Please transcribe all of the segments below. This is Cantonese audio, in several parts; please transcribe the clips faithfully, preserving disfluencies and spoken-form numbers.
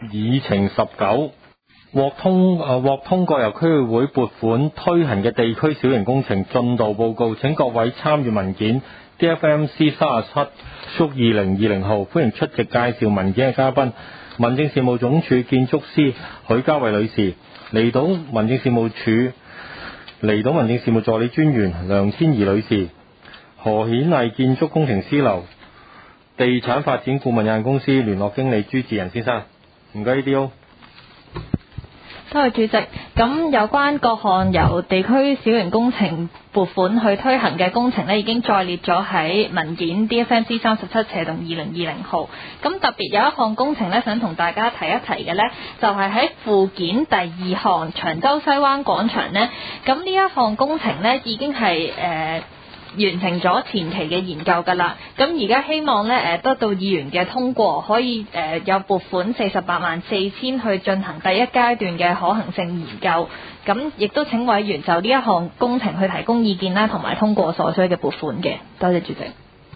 議程十九獲通誒獲通過由區議會撥款推行嘅地區小型工程進度報告，請各位參與文件 D F M C 三十七縮二零二零號，歡迎出席介紹文件嘅嘉賓，民政事務總署建築師許嘉慧女士，離島民政事務處離島民政事務助理專員梁天怡女士，何顯毅建築工程師樓地產發展顧問有限公司聯絡經理朱志仁先生，唔該呢啲。 多謝主席。咁有關各項由地區小型工程撥款去推行嘅工程呢，已經載列咗喺文件 D F M C 三十七斜動二零二零號。咁特別有一項工程呢，想同大家提一提嘅呢，就係喺附件第二項長洲西灣廣場呢。咁呢一項工程呢，已經係誒。呃完成咗前期嘅研究㗎啦，咁而家希望咧誒得到議員嘅通過，可以誒有撥款四十八萬四千去進行第一階段嘅可行性研究，咁亦都請委員就呢一項工程去提供意見啦，同埋通過所需嘅撥款嘅。多謝主席。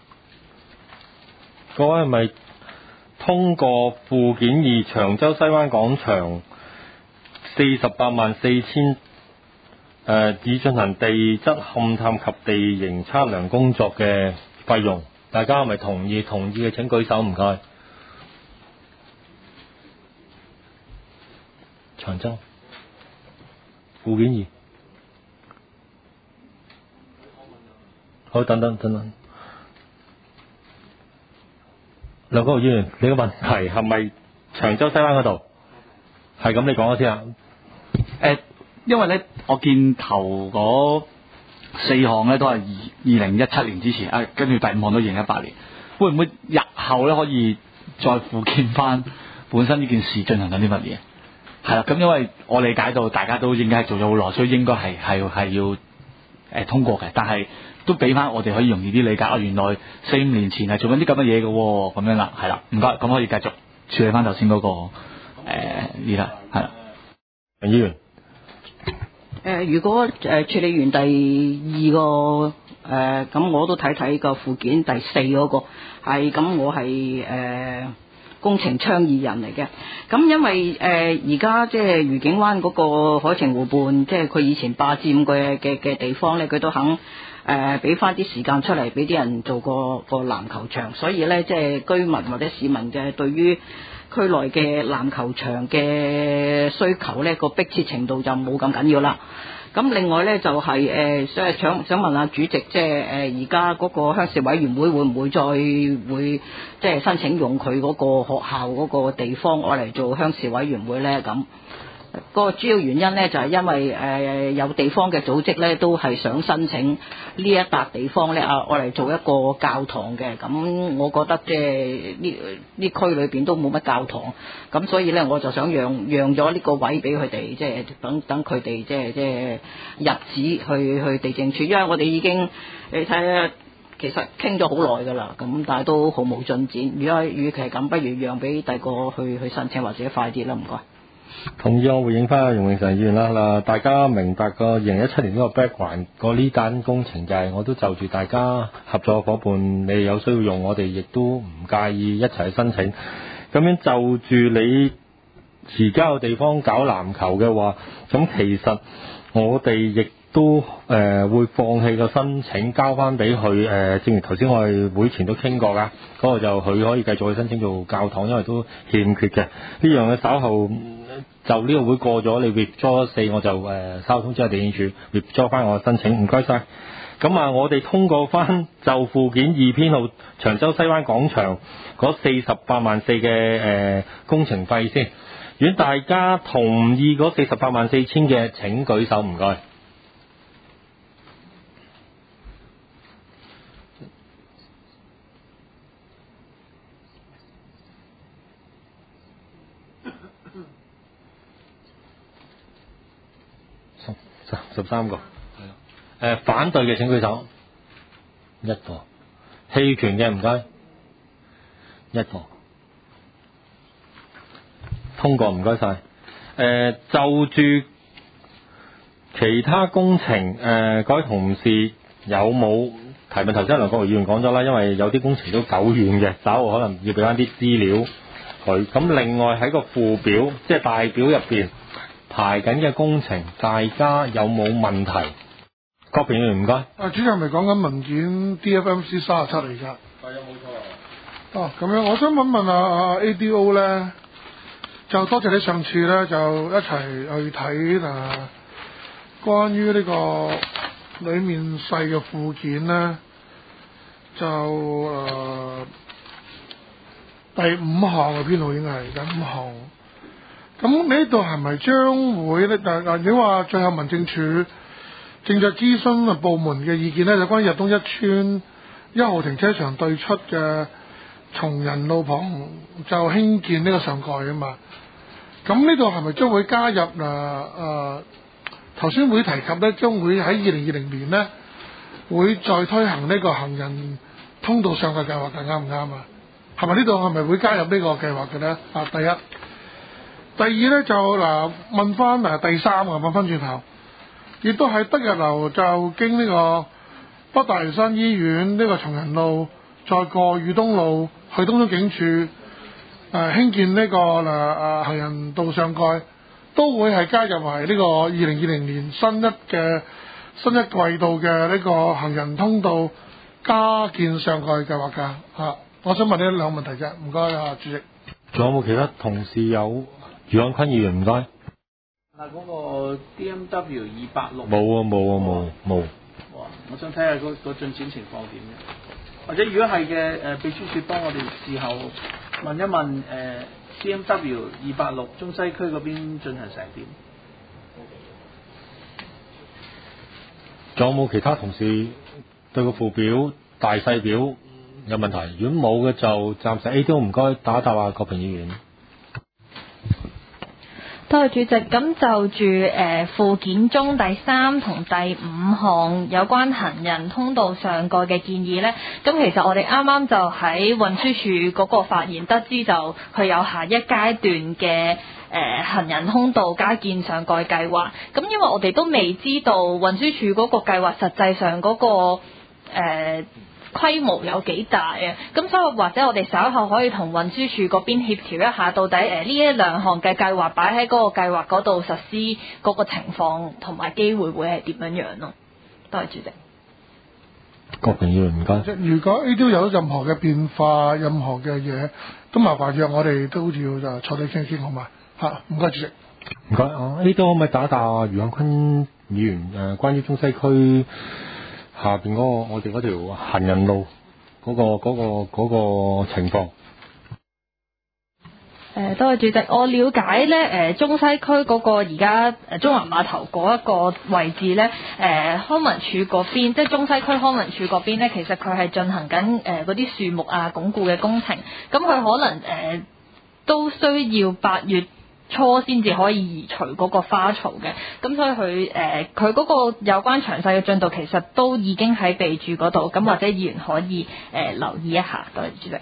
各位係咪通過附件二長洲西灣廣場四十八萬四千？誒、呃，以進行地質勘探及地形測量工作嘅費用，大家係咪同意？同意嘅請舉手，唔該。長洲附件二，好，等等等等。梁國豪議員，你嘅問題係咪長洲西灣嗰度？係咁，你講咗先啊。 誒。因為咧，我見頭嗰四項咧都係二二零一七年之前，啊，跟住第五項都二零一八年，會唔會日後咧可以再附件翻本身呢件事進行緊啲乜嘢？係啦，咁因為我理解到大家都應該係做咗好耐，所以應該係係係要誒、呃、通過嘅，但係都俾翻我哋可以容易啲理解。啊，原來四五年前係做緊啲咁嘅嘢嘅喎，咁樣啦，係啦，唔該，咁可以繼續處理翻頭先嗰個誒呢啦，係、呃、啦， 陳議員。 誒、呃，如果誒、呃、處理完第二個誒，咁、呃、我都睇睇個附件第四嗰、那個係咁，我係誒、呃、工程倡議人嚟嘅。咁因為誒而家即係愉景灣嗰個海澄湖畔，即係佢以前霸佔嘅嘅嘅地方咧，佢都肯誒俾翻啲時間出嚟，俾啲人做個個籃球場，所以咧即係居民或者市民嘅對於區內嘅籃球場嘅需求咧，個迫切程度就冇咁緊要啦。咁另外咧就係、是、誒，所、呃、以想想問下主席，即係誒而家嗰個鄉事委員會會唔會再會即係申請用佢嗰個學校嗰個地方攞嚟做鄉事委員會咧？咁、那個主要原因咧就係、是、因為誒、呃、有地方嘅組織咧都係想申請呢一笪地方咧啊，攞嚟做一個教堂嘅。咁我覺得即係呢呢區裏邊都冇乜教堂，咁所以咧我就想讓讓咗呢個位俾佢哋，即係等等佢哋即係即係入紙去去地政處，因為我哋已經你睇下，其實傾咗好耐㗎啦，咁但係都毫無進展。如果與其咁，不如讓俾第個去去申請，或者快啲啦，唔該。 同意，我回應翻阿容永常議員啦。嗱，大家明白個二零一七年呢個 background 個呢單工程就係、是，我都就住大家合作伙伴，你有需要用，我哋亦都唔介意一齊去申請。咁樣就住你而家有地方搞籃球嘅話，咁其實我哋亦都誒、呃、會放棄個申請，交翻俾佢誒。正如頭先我哋會前都傾過㗎，嗰、那個就佢可以繼續去申請做教堂，因為都欠缺嘅呢樣嘅。稍後就呢個會過咗，你 withdraw 四我就誒稍後通知下地政處 withdraw 翻我嘅申請。唔該晒。咁啊，我哋通過翻就附件二編號長洲西灣廣場嗰四十八萬四嘅誒工程費先。如果大家同意嗰四十八萬四千嘅，請舉手，唔該。十三個，係啊，誒反對嘅請舉手，一個，棄權嘅唔該，一個，通過唔該晒。誒、呃、就住其他工程，誒、呃、各位同事有冇提問？頭先梁國豪議員講咗啦，因為有啲工程都久遠嘅，稍後可能要俾翻啲資料佢。咁另外喺個附表，即係大表入邊排緊嘅工程，大家有冇問題？郭平議員唔該。 啊，主任咪講緊文件 D F M C 三十七嚟㗎。 係啊，冇錯。 哦，咁樣，我想問問啊啊 A D O 咧，就多謝你上次咧就一齊去睇啊，關於呢個裡面細嘅附件咧，就誒、呃、第五項嘅編號應該係第五項。咁呢度係咪將會咧？但係如果話最後民政處正在諮詢部門嘅意見咧，就關於日東一村一號停車場對出嘅松仁路旁就興建呢個上蓋啊嘛。咁呢度係咪將會加入誒誒頭先會提及咧，將會喺二零二零年咧會再推行呢個行人通道上蓋計劃嘅，啱唔啱啊？係咪呢度係咪會加入呢個計劃嘅咧？啊，第一。第二咧就嗱問翻嗱第三啊，問翻轉頭，亦都喺德日樓就經呢個北大嶼山醫院呢、這個松仁路，再過裕東路去東涌警署，誒、呃、興建呢、這個誒誒、呃、行人道上蓋，都會係加入為呢個二零二零年新一嘅新一季度嘅呢個行人通道加建上蓋計劃㗎嚇。我想問呢兩個問題啫，唔該啊，主席。 仲有冇其他同事有？余漢坤議員唔該。 嗱，嗰個 D M W 二八六冇啊冇啊冇冇。 哇！我想睇下個個進展情況點嘅，或者如果係嘅，誒秘書處幫我哋事後問一問誒、呃、D M W 二八六中西區嗰邊進行成點？ 仲有冇其他同事對個附表大細表有問題？如果冇嘅就暫時 A 都唔該打一答啊，郭平議員。 多謝主席。咁就住誒、呃、附件中第三同第五項有關行人通道上蓋嘅建議呢，咁其實我哋啱啱就喺運輸署嗰個發言得知，就佢有下一階段嘅誒、呃、行人通道加建上蓋計劃。咁因為我哋都未知道運輸署嗰個計劃實際上嗰、嗰個誒、呃規模有幾大啊？咁所以或者我哋稍後可以同運輸署嗰邊協調一下，到底誒呢一兩項嘅計劃擺喺嗰個計劃嗰度實施嗰個情況同埋機會會係點樣樣咯？多謝主席。 郭平議員唔該。 如果 A 都有任何嘅變化，任何嘅嘢，都麻煩約我哋都要就坐低傾傾好嘛？嚇，唔該主席。 唔該啊 ，A 都可唔可以打一打余漢坤議員誒、呃、關於中西區下邊嗰、那個我哋嗰條行人路嗰、那個嗰、那個嗰、那個情況？ 誒，多謝主席。我了解咧，誒、呃、中西區嗰個而家誒中環碼頭嗰一個位置咧，誒、呃、康文署嗰邊，即係中西區康文署嗰邊咧，其實佢係進行緊誒嗰啲樹木啊鞏固嘅工程，咁佢可能誒、呃、都需要八月初先至可以移除嗰個花槽嘅，咁所以佢誒佢嗰個有關詳細嘅進度其實都已經喺備註嗰度，咁或者議員可以誒、呃、留意一下。多謝主席。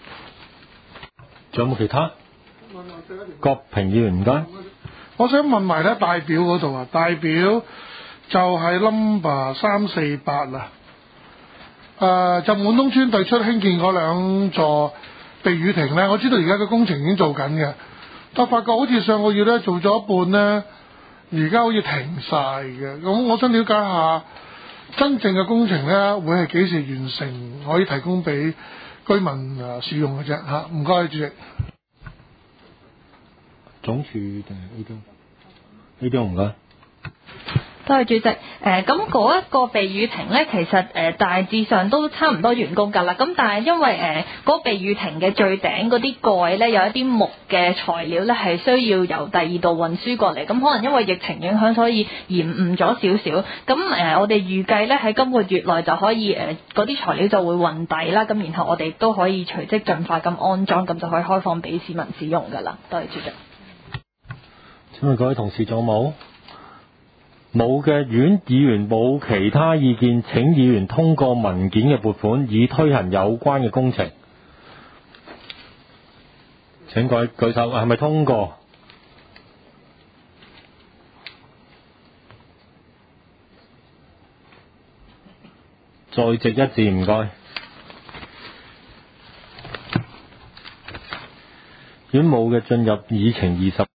仲有冇其他？郭平議員唔該。 我想問埋咧大表嗰度啊，大表就係 number 三四八啦。誒，就滿東村對出興建嗰兩座避雨亭咧，我知道而家嘅工程已經做緊嘅。但發覺好似上個月咧做咗一半咧，而家好似停晒嘅。咁我想了解下真正嘅工程咧會係幾時完成，可以提供俾居民誒使用嘅啫嚇。唔該，主席。 總署定係 A 都 A 都唔該。 多謝主席。誒咁嗰一個避雨亭咧，其實誒、呃、大致上都差唔多完工㗎啦。咁但係因為誒嗰、呃那個避雨亭嘅最頂嗰啲蓋咧，有一啲木嘅材料咧係需要由第二度運輸過嚟。咁可能因為疫情影響，所以延誤咗少少。咁誒、呃、我哋預計咧喺今個月內就可以誒嗰啲材料就會運抵啦。咁然後我哋都可以隨即盡快咁安裝，咁就可以開放俾市民使用㗎啦。多謝主席。 請問各位同事仲有冇？冇嘅，院議員冇其他意見，請議員通過文件嘅撥款，以推行有關嘅工程。請各位舉手，係咪通過？在席一致，唔該。 如果冇嘅進入議程二十。